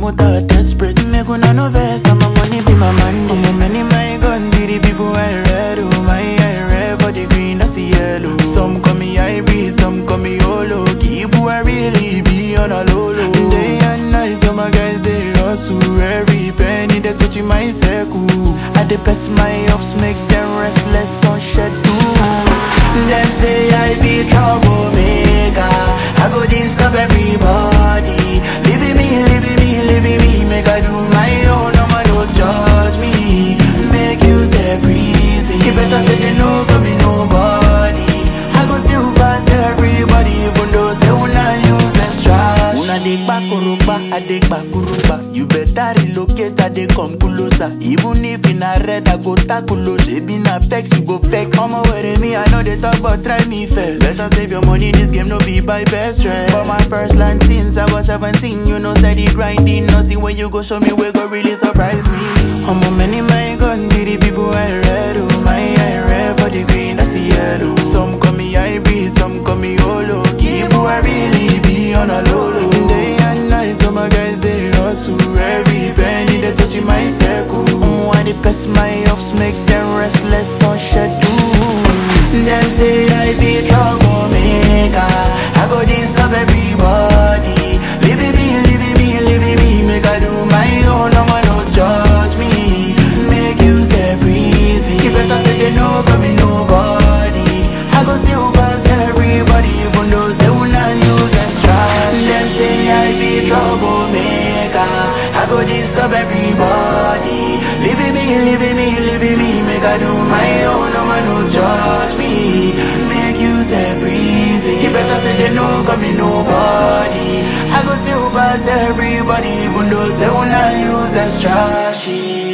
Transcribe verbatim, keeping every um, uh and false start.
motor desperate. Make una no vex, and my money be my money. I'm a many my gun, be the people I read. Oh my, I read for the green, that's the yellow. Some call me hybrid, some call me holo. Keep who I really be on a low low. Day and night, all my guys they hustle. Every penny they touching my circle. I dey best my ups, make them restless on schedule. Them say I be troublemaker. I go disturb everybody. Leaving me, leaving me, leaving me. Make I do my own, no man don't judge me. Make use every reason. You better say they know got me nobody. I go still pass everybody, even though say una use extra. Una dey back kuruba, I dey back kuruba. You better relocate, I dey come closer. Even if in a red, I go tackle. She be na vex, you go vex. Come over with me, I know they talk, but try me first. Better save your money, this game no be by best friend. For my first land since I was seventeen, you know steady grinding. Nothing when you go show me, we go really surprise me. I'm a many my gun, be the people I read. Oh my, I read for the green, that's the yellow. Some call me hybrid, some call me holo. Keep who I really be on a low low. Day and night, all my guys they hustle. Every penny they touching my circle. I'm one the best my ups, make them restless on schedule. Them say I be troublemaker. I go disturb everybody. Leaving me, leaving me, leaving me. Make I do my own, no man no judge me. Make use every reason. You better say they know got me nobody. I go still pass everybody, even though say una use extra. Them say I be troublemaker. I go disturb everybody. Leaving me, leaving me, leaving me. Make I do my own, no man no judge me. Make use every reason. You better say they know got me nobody. I go still pass everybody, even though say una use extra shit.